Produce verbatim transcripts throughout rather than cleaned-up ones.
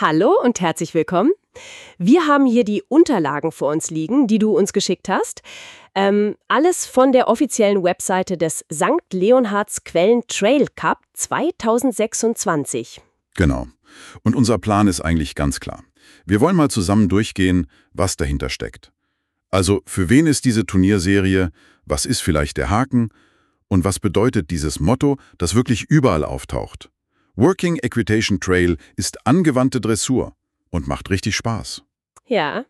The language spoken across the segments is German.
Hallo und herzlich willkommen. Wir haben hier die Unterlagen vor uns liegen, die du uns geschickt hast. Ähm, alles von der offiziellen Webseite des Sankt Leonhards Quellen Trail Cup zweitausendsechsundzwanzig. Genau. Und unser Plan ist eigentlich ganz klar. Wir wollen mal zusammen durchgehen, was dahinter steckt. Also, für wen ist diese Turnierserie? Was ist vielleicht der Haken? Und was bedeutet dieses Motto, das wirklich überall auftaucht? Working Equitation Trail ist angewandte Dressur und macht richtig Spaß. Ja.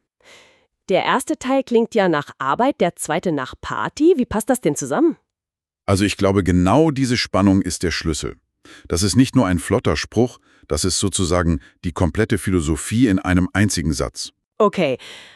Der erste Teil klingt ja nach Arbeit, der zweite nach Party. Wie passt das denn zusammen? Also ich glaube, genau diese Spannung ist der Schlüssel. Das ist nicht nur ein flotter Spruch, das ist sozusagen die komplette Philosophie in einem einzigen Satz. Okay.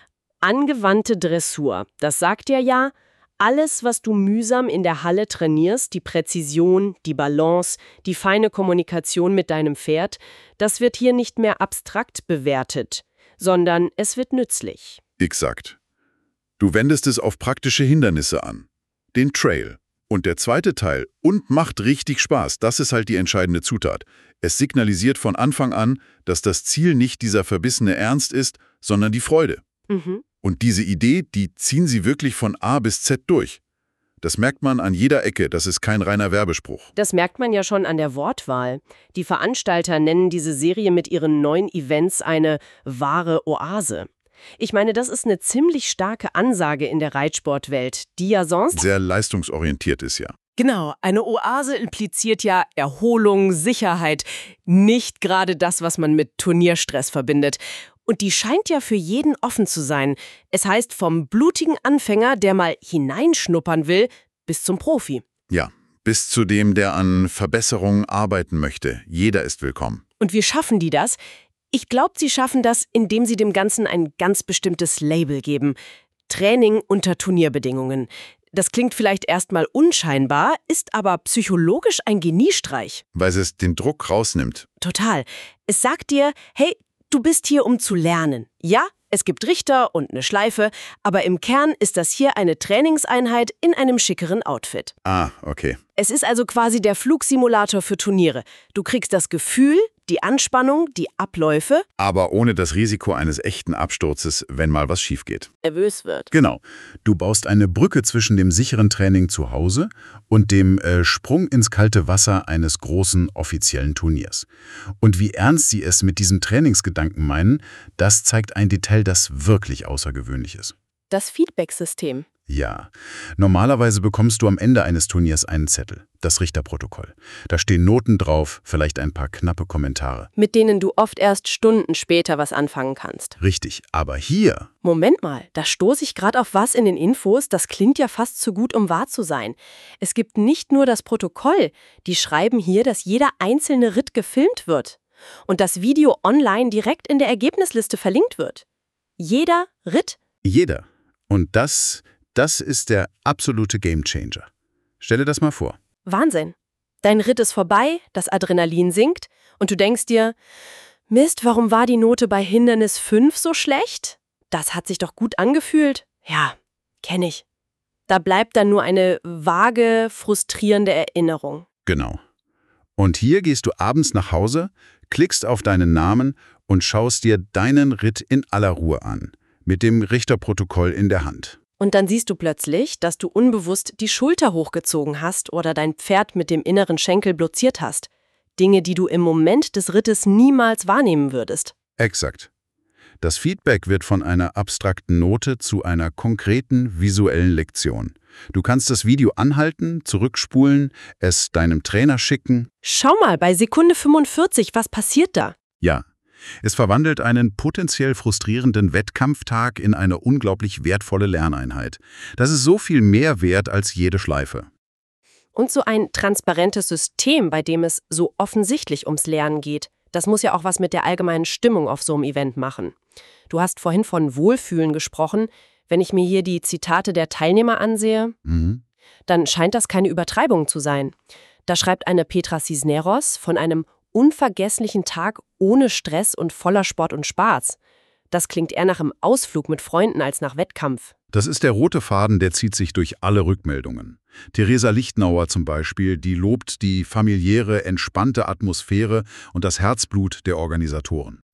Angewandte Dressur. Das sagt dir ja, alles, was du mühsam in der Halle trainierst, die Präzision, die Balance, die feine Kommunikation mit deinem Pferd, das wird hier nicht mehr abstrakt bewertet, sondern es wird nützlich. Exakt. Du wendest es auf praktische Hindernisse an. Den Trail. Und der zweite Teil, und macht richtig Spaß, das ist halt die entscheidende Zutat. Es signalisiert von Anfang an, dass das Ziel nicht dieser verbissene Ernst ist, sondern die Freude. Mhm. Und diese Idee, die ziehen sie wirklich von A bis Z durch. Das merkt man an jeder Ecke, das ist kein reiner Werbespruch. Das merkt man ja schon an der Wortwahl. Die Veranstalter nennen diese Serie mit ihren neuen Events eine wahre Oase. Ich meine, das ist eine ziemlich starke Ansage in der Reitsportwelt, die ja sonst Sehr leistungsorientiert ist, ja. Genau, eine Oase impliziert ja Erholung, Sicherheit, nicht gerade das, was man mit Turnierstress verbindet. Und die scheint ja für jeden offen zu sein. Es heißt vom blutigen Anfänger, der mal hineinschnuppern will, bis zum Profi. Ja, bis zu dem, der an Verbesserungen arbeiten möchte. Jeder ist willkommen. Und wie schaffen die das? Ich glaube, sie schaffen das, indem sie dem Ganzen ein ganz bestimmtes Label geben. Training unter Turnierbedingungen. Das klingt vielleicht erstmal unscheinbar, ist aber psychologisch ein Geniestreich. Weil es den Druck rausnimmt. Total. Es sagt dir, hey, du bist hier, um zu lernen. Ja, es gibt Richter und eine Schleife, aber im Kern ist das hier eine Trainingseinheit in einem schickeren Outfit. Ah, okay. Es ist also quasi der Flugsimulator für Turniere. Du kriegst das Gefühl, die Anspannung, die Abläufe. Aber ohne das Risiko eines echten Absturzes, wenn mal was schief geht. Nervös wird. Genau. Du baust eine Brücke zwischen dem sicheren Training zu Hause und dem äh, Sprung ins kalte Wasser eines großen offiziellen Turniers. Und wie ernst sie es mit diesem Trainingsgedanken meinen, das zeigt ein Detail, das wirklich außergewöhnlich ist. Das Feedback-System. Ja, normalerweise bekommst du am Ende eines Turniers einen Zettel, das Richterprotokoll. Da stehen Noten drauf, vielleicht ein paar knappe Kommentare. Mit denen du oft erst Stunden später was anfangen kannst. Richtig, aber hier... Moment mal, da stoße ich gerade auf was in den Infos, das klingt ja fast zu gut, um wahr zu sein. Es gibt nicht nur das Protokoll, die schreiben hier, dass jeder einzelne Ritt gefilmt wird und das Video online direkt in der Ergebnisliste verlinkt wird. Jeder Ritt? Jeder. Und das... Das ist der absolute Gamechanger. Stell dir das mal vor. Wahnsinn. Dein Ritt ist vorbei, das Adrenalin sinkt und du denkst dir, Mist, warum war die Note bei Hindernis fünf so schlecht? Das hat sich doch gut angefühlt. Ja, kenne ich. Da bleibt dann nur eine vage, frustrierende Erinnerung. Genau. Und hier gehst du abends nach Hause, klickst auf deinen Namen und schaust dir deinen Ritt in aller Ruhe an, mit dem Richterprotokoll in der Hand. Und dann siehst du plötzlich, dass du unbewusst die Schulter hochgezogen hast oder dein Pferd mit dem inneren Schenkel blockiert hast. Dinge, die du im Moment des Rittes niemals wahrnehmen würdest. Exakt. Das Feedback wird von einer abstrakten Note zu einer konkreten visuellen Lektion. Du kannst das Video anhalten, zurückspulen, es deinem Trainer schicken. Schau mal, bei Sekunde fünfundvierzig, was passiert da? Ja. Es verwandelt einen potenziell frustrierenden Wettkampftag in eine unglaublich wertvolle Lerneinheit. Das ist so viel mehr wert als jede Schleife. Und so ein transparentes System, bei dem es so offensichtlich ums Lernen geht, das muss ja auch was mit der allgemeinen Stimmung auf so einem Event machen. Du hast vorhin von Wohlfühlen gesprochen. Wenn ich mir hier die Zitate der Teilnehmer ansehe, Mhm. dann scheint das keine Übertreibung zu sein. Da schreibt eine Petra Cisneros von einem unvergesslichen Tag ohne Stress und voller Sport und Spaß. Das klingt eher nach einem Ausflug mit Freunden als nach Wettkampf. Das ist der rote Faden, der zieht sich durch alle Rückmeldungen. Theresa Lichtenauer zum Beispiel, die lobt die familiäre, entspannte Atmosphäre und das Herzblut der Organisatoren.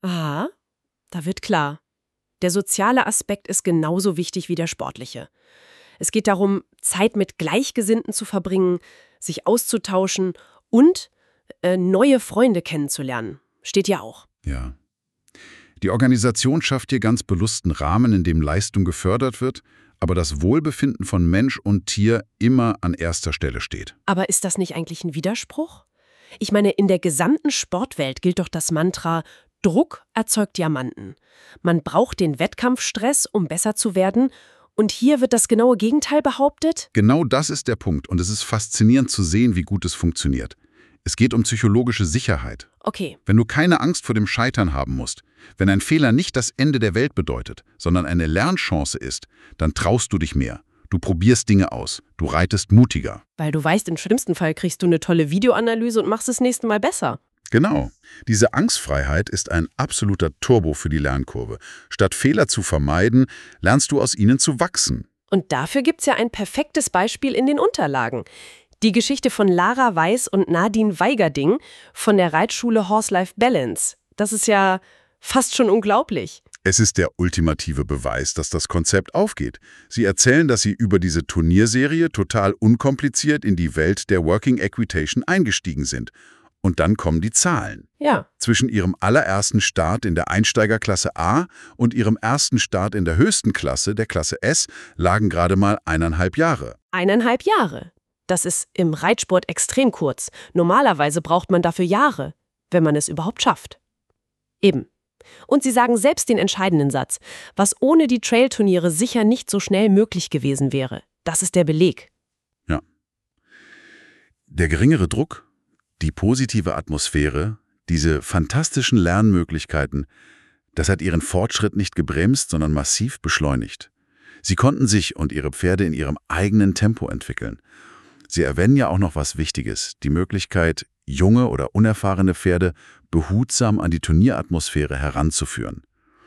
Aha, da wird klar. Der soziale Aspekt ist genauso wichtig wie der sportliche. Es geht darum, Zeit mit Gleichgesinnten zu verbringen, sich auszutauschen und äh, neue Freunde kennenzulernen. Steht ja auch. Ja. Die Organisation schafft hier ganz bewussten Rahmen, in dem Leistung gefördert wird, aber das Wohlbefinden von Mensch und Tier immer an erster Stelle steht. Aber ist das nicht eigentlich ein Widerspruch? Ich meine, in der gesamten Sportwelt gilt doch das Mantra, Druck erzeugt Diamanten. Man braucht den Wettkampfstress, um besser zu werden. Und hier wird das genaue Gegenteil behauptet? Genau das ist der Punkt und es ist faszinierend zu sehen, wie gut es funktioniert. Es geht um psychologische Sicherheit. Okay. Wenn du keine Angst vor dem Scheitern haben musst, wenn ein Fehler nicht das Ende der Welt bedeutet, sondern eine Lernchance ist, dann traust du dich mehr. Du probierst Dinge aus. Du reitest mutiger. Weil du weißt, im schlimmsten Fall kriegst du eine tolle Videoanalyse und machst es nächste Mal besser. Genau. Diese Angstfreiheit ist ein absoluter Turbo für die Lernkurve. Statt Fehler zu vermeiden, lernst du aus ihnen zu wachsen. Und dafür gibt's ja ein perfektes Beispiel in den Unterlagen. Die Geschichte von Lara Weiß und Nadine Weigerding von der Reitschule Horse Life Balance. Das ist ja fast schon unglaublich. Es ist der ultimative Beweis, dass das Konzept aufgeht. Sie erzählen, dass sie über diese Turnierserie total unkompliziert in die Welt der Working Equitation eingestiegen sind. Und dann kommen die Zahlen. Ja. Zwischen ihrem allerersten Start in der Einsteigerklasse A und ihrem ersten Start in der höchsten Klasse, der Klasse S, lagen gerade mal eineinhalb Jahre. Eineinhalb Jahre. Das ist im Reitsport extrem kurz. Normalerweise braucht man dafür Jahre, wenn man es überhaupt schafft. Eben. Und sie sagen selbst den entscheidenden Satz, was ohne die Trailturniere sicher nicht so schnell möglich gewesen wäre. Das ist der Beleg. Ja. Der geringere Druck, die positive Atmosphäre, diese fantastischen Lernmöglichkeiten, das hat ihren Fortschritt nicht gebremst, sondern massiv beschleunigt. Sie konnten sich und ihre Pferde in ihrem eigenen Tempo entwickeln. Sie erwähnen ja auch noch was Wichtiges, die Möglichkeit, junge oder unerfahrene Pferde behutsam an die Turnieratmosphäre heranzuführen.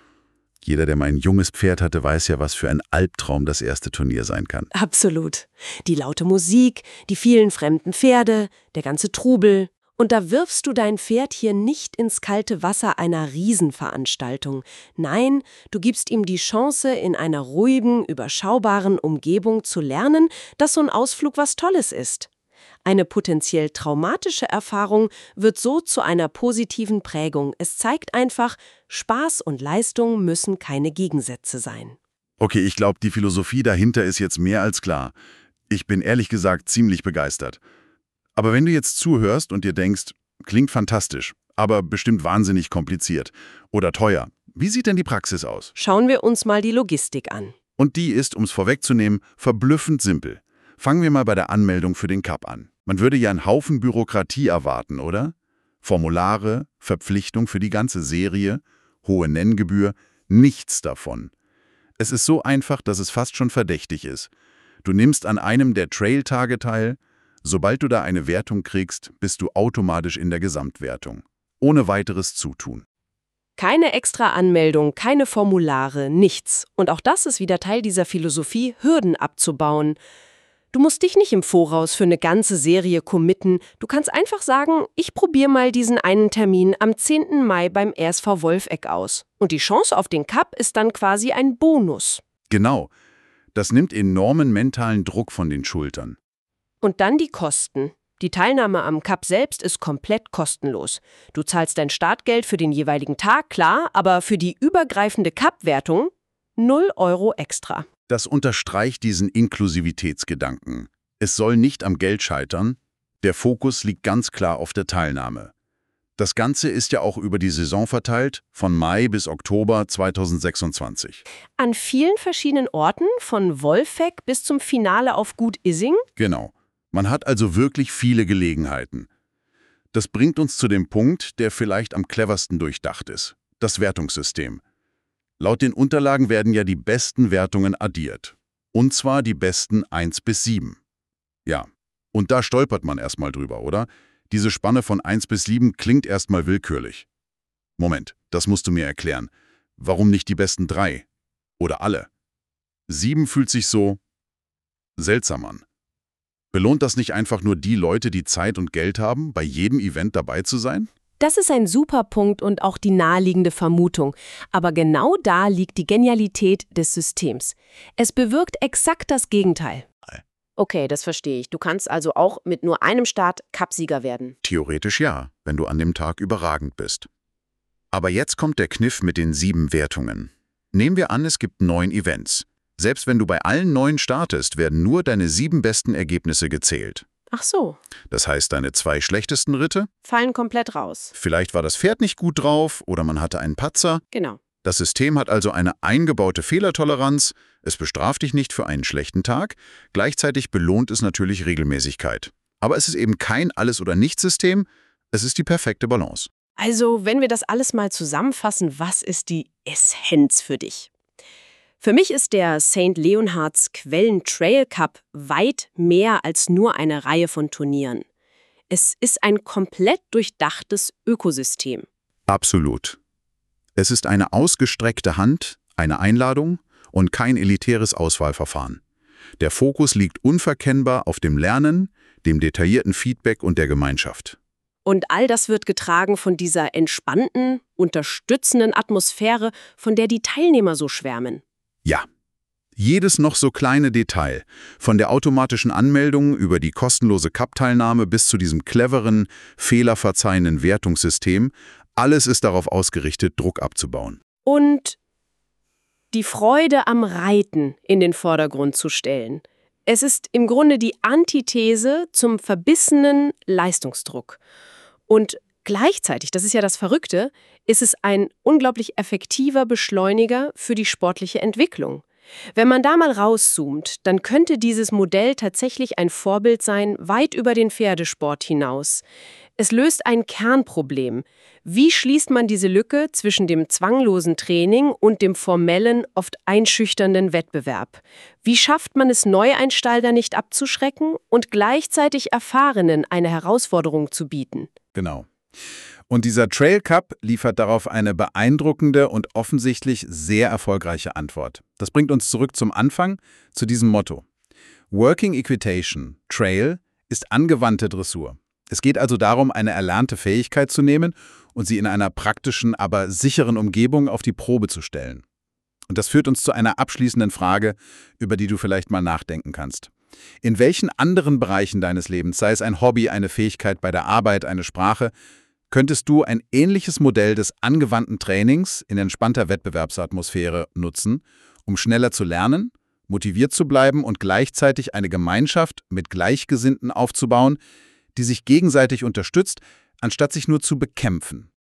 Jeder, der mal ein junges Pferd hatte, weiß ja, was für ein Albtraum das erste Turnier sein kann. Absolut. Die laute Musik, die vielen fremden Pferde, der ganze Trubel. Und da wirfst du dein Pferd hier nicht ins kalte Wasser einer Riesenveranstaltung. Nein, du gibst ihm die Chance, in einer ruhigen, überschaubaren Umgebung zu lernen, dass so ein Ausflug was Tolles ist. Eine potenziell traumatische Erfahrung wird so zu einer positiven Prägung. Es zeigt einfach, Spaß und Leistung müssen keine Gegensätze sein. Okay, ich glaube, die Philosophie dahinter ist jetzt mehr als klar. Ich bin ehrlich gesagt ziemlich begeistert. Aber wenn du jetzt zuhörst und dir denkst, klingt fantastisch, aber bestimmt wahnsinnig kompliziert oder teuer, wie sieht denn die Praxis aus? Schauen wir uns mal die Logistik an. Und die ist, um es vorwegzunehmen, verblüffend simpel. Fangen wir mal bei der Anmeldung für den Cup an. Man würde ja einen Haufen Bürokratie erwarten, oder? Formulare, Verpflichtung für die ganze Serie, hohe Nenngebühr, nichts davon. Es ist so einfach, dass es fast schon verdächtig ist. Du nimmst an einem der Trail-Tage teil. Sobald du da eine Wertung kriegst, bist du automatisch in der Gesamtwertung. Ohne weiteres Zutun. Keine extra Anmeldung, keine Formulare, nichts. Und auch das ist wieder Teil dieser Philosophie, Hürden abzubauen. Du musst dich nicht im Voraus für eine ganze Serie committen. Du kannst einfach sagen, ich probiere mal diesen einen Termin am zehnten Mai beim R S V Wolfegg aus. Und die Chance auf den Cup ist dann quasi ein Bonus. Genau. Das nimmt enormen mentalen Druck von den Schultern. Und dann die Kosten. Die Teilnahme am Cup selbst ist komplett kostenlos. Du zahlst dein Startgeld für den jeweiligen Tag, klar, aber für die übergreifende Cup-Wertung null Euro extra. Das unterstreicht diesen Inklusivitätsgedanken. Es soll nicht am Geld scheitern, der Fokus liegt ganz klar auf der Teilnahme. Das Ganze ist ja auch über die Saison verteilt, von Mai bis Oktober zweitausendsechsundzwanzig. An vielen verschiedenen Orten, von Wolfegg bis zum Finale auf Gut Issing? Genau. Man hat also wirklich viele Gelegenheiten. Das bringt uns zu dem Punkt, der vielleicht am cleversten durchdacht ist. Das Wertungssystem. Laut den Unterlagen werden ja die besten Wertungen addiert. Und zwar die besten eins bis sieben. Ja, und da stolpert man erstmal drüber, oder? Diese Spanne von eins bis sieben klingt erstmal willkürlich. Moment, das musst du mir erklären. Warum nicht die besten drei? Oder alle? sieben fühlt sich so seltsam an. Belohnt das nicht einfach nur die Leute, die Zeit und Geld haben, bei jedem Event dabei zu sein? Das ist ein super Punkt und auch die naheliegende Vermutung. Aber genau da liegt die Genialität des Systems. Es bewirkt exakt das Gegenteil. Okay, das verstehe ich. Du kannst also auch mit nur einem Start Cupsieger werden. Theoretisch ja, wenn du an dem Tag überragend bist. Aber jetzt kommt der Kniff mit den sieben Wertungen. Nehmen wir an, es gibt neun Events. Selbst wenn du bei allen neun startest, werden nur deine sieben besten Ergebnisse gezählt. Ach so. Das heißt, deine zwei schlechtesten Ritte? Fallen komplett raus. Vielleicht war das Pferd nicht gut drauf oder man hatte einen Patzer. Genau. Das System hat also eine eingebaute Fehlertoleranz, es bestraft dich nicht für einen schlechten Tag, gleichzeitig belohnt es natürlich Regelmäßigkeit. Aber es ist eben kein Alles-oder-Nichts-System, es ist die perfekte Balance. Also, wenn wir das alles mal zusammenfassen, was ist die Essenz für dich? Für mich ist der Sankt Leonhards Quellen Trail Cup weit mehr als nur eine Reihe von Turnieren. Es ist ein komplett durchdachtes Ökosystem. Absolut. Es ist eine ausgestreckte Hand, eine Einladung und kein elitäres Auswahlverfahren. Der Fokus liegt unverkennbar auf dem Lernen, dem detaillierten Feedback und der Gemeinschaft. Und all das wird getragen von dieser entspannten, unterstützenden Atmosphäre, von der die Teilnehmer so schwärmen. Ja, jedes noch so kleine Detail, von der automatischen Anmeldung über die kostenlose Cup-Teilnahme bis zu diesem cleveren, fehlerverzeihenden Wertungssystem, alles ist darauf ausgerichtet, Druck abzubauen. Und die Freude am Reiten in den Vordergrund zu stellen. Es ist im Grunde die Antithese zum verbissenen Leistungsdruck. Und gleichzeitig, das ist ja das Verrückte, ist es ein unglaublich effektiver Beschleuniger für die sportliche Entwicklung. Wenn man da mal rauszoomt, dann könnte dieses Modell tatsächlich ein Vorbild sein, weit über den Pferdesport hinaus. Es löst ein Kernproblem. Wie schließt man diese Lücke zwischen dem zwanglosen Training und dem formellen, oft einschüchternden Wettbewerb? Wie schafft man es, Neueinsteiger nicht abzuschrecken und gleichzeitig Erfahrenen eine Herausforderung zu bieten? Genau. Und dieser Trail Cup liefert darauf eine beeindruckende und offensichtlich sehr erfolgreiche Antwort. Das bringt uns zurück zum Anfang, zu diesem Motto. Working Equitation, Trail, ist angewandte Dressur. Es geht also darum, eine erlernte Fähigkeit zu nehmen und sie in einer praktischen, aber sicheren Umgebung auf die Probe zu stellen. Und das führt uns zu einer abschließenden Frage, über die du vielleicht mal nachdenken kannst. In welchen anderen Bereichen deines Lebens, sei es ein Hobby, eine Fähigkeit bei der Arbeit, eine Sprache, könntest du ein ähnliches Modell des angewandten Trainings in entspannter Wettbewerbsatmosphäre nutzen, um schneller zu lernen, motiviert zu bleiben und gleichzeitig eine Gemeinschaft mit Gleichgesinnten aufzubauen, die sich gegenseitig unterstützt, anstatt sich nur zu bekämpfen?